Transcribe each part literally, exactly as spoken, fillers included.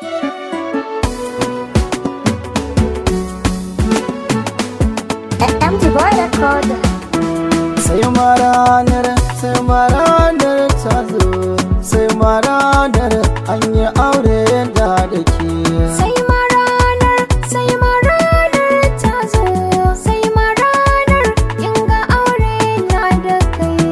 M T Boy Record. Sai ma ranar, sai ma ranar ta zo, sai ma ranar an yi aure da da ke. Sai ma ranar, sai ma ranar ta zo, sai ma ranar kin ga aure na da kai.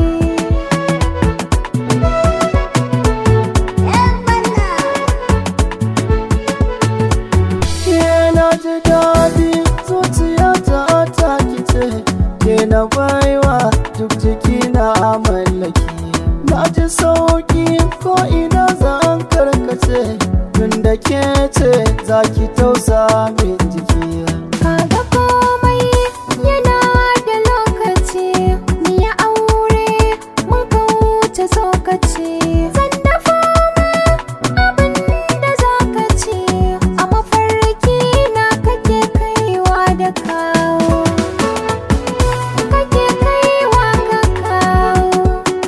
Ke na ji daɗi zuciyata ta kice, ke na baiwa duk jiki na mallaki. Na ji sauki ko ina zan karkace, tun da ke ce za ki tausa min jiki. Kaga komai yana da lokaci, ni ya aure mun ka wuce tsokaci. Zan dafa ma abin da za ka ci, a mafarki na kake kaiwa da kawo. Kake kaiwa ka kawo.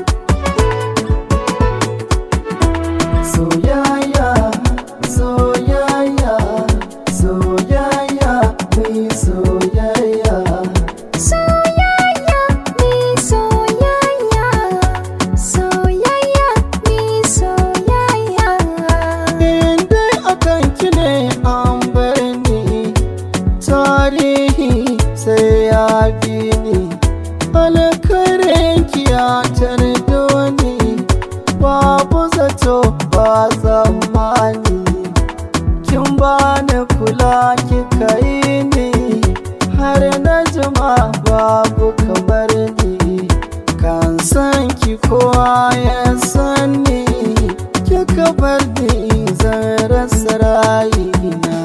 Soyayya, soyayya, soyayya, mai soyayya. Soyayya mi soyayya, soyayya mi soyayya. In dai akan ki ne an bar ni, tarihi sai ya bi ni. Alkhairin ki ya tardo ni, babu zato ba tsammani. Kin bani kula kika yi ni, har na jima babu kamar ni. Kan san ki kowa ya san ni, kika bar ni zan rasa rayina,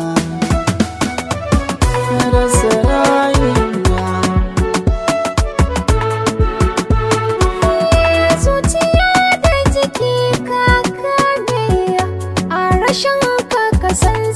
rasa rayina. Zuciya da jiki ka kame, a rashin ka ka san